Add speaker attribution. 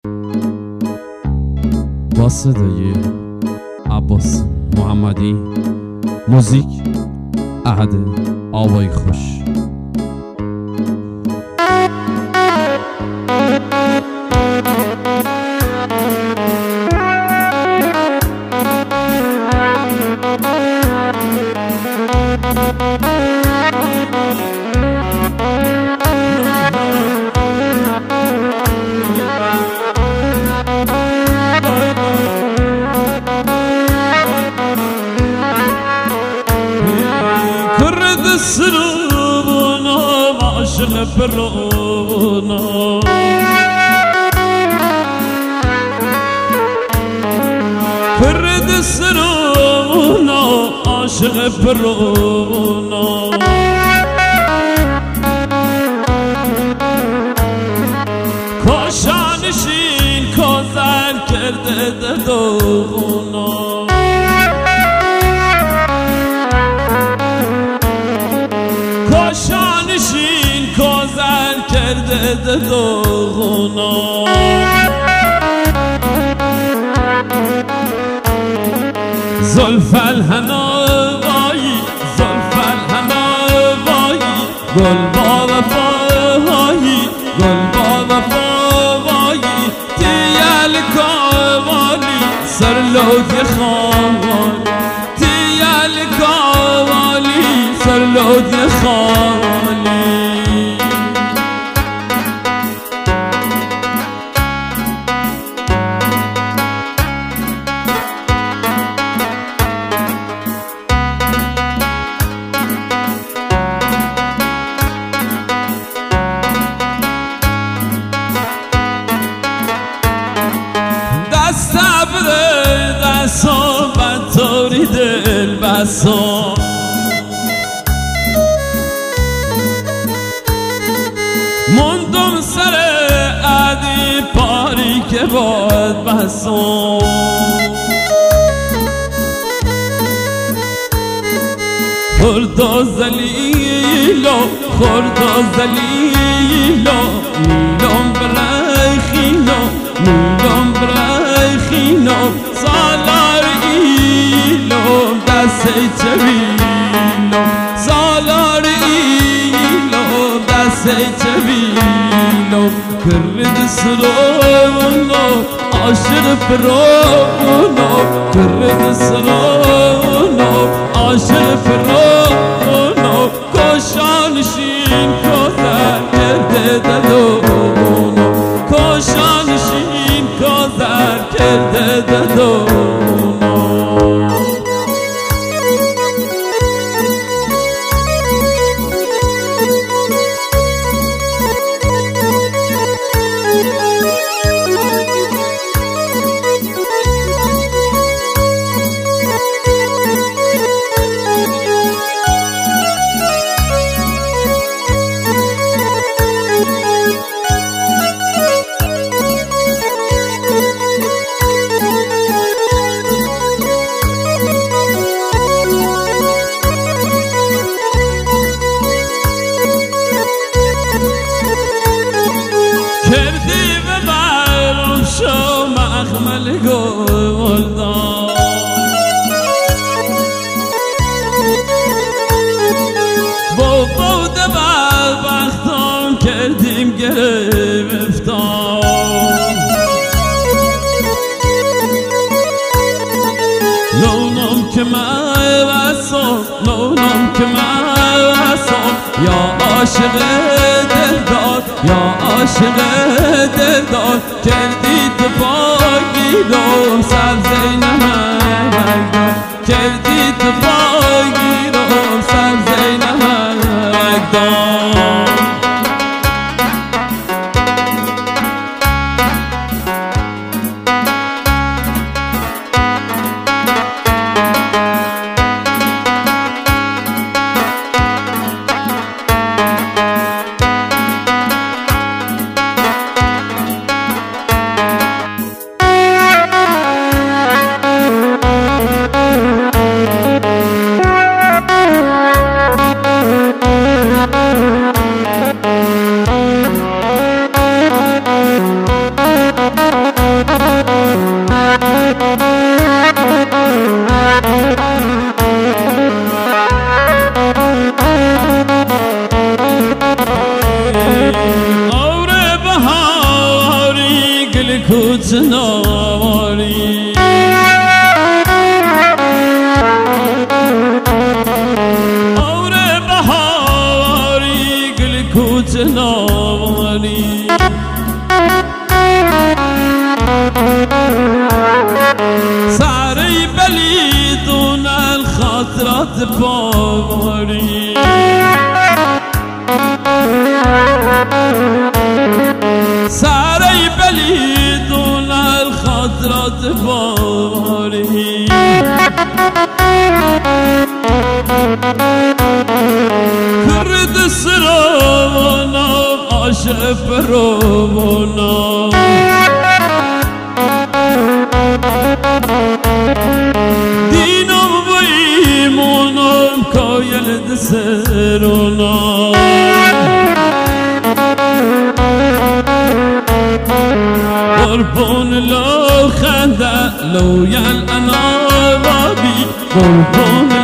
Speaker 1: با صدای عباس محمدی، موزیک احد آوای خوش.
Speaker 2: سرونا عاشق پرونا فرد سرونا عاشق پرونا کاشانشین کازن کرده ددونا کاشانشین کازل کرده ددونا زلف الهنایی زلف الهنایی گل با وفایی گل با وفایی تیال کاوالی سر لوتی خواهی تیال کاوالی سر لوتی خواهی دستم بطوری دل بسام مندم سر عدی پاری که باد بسام خورد زلیلا خورد زلیلا میلم برای خینا میلم برای خینا سالار ایلم دست چویلم سالار ایلم دست چویلم کرد سرونا عاشق پرونا کرد سرونا عاشق پرونا کاشانشین کازر کرده ددونا کاشانشین کازر کرده ددونا کردی به برام شو مخمل گلدان با بود بدبختان کردیم گرفتان نونم که من بسام نونم که من بسام یا عاشق دلدار یا عاشق دلدار کردی تو باگیرم سبزه نمکدار کردی تو باگیرم سبزه نمکدار گل کوچ نواری آور بهاری گل کوچ نواری ساری بلی دون الخاطرات باوری ساری بلی دون الخاطرات باوری کرد سراوانا عاشق پروانا دینم و ایمانم کایل دسرونا قربان لو خنده لو يل انا رابي قربان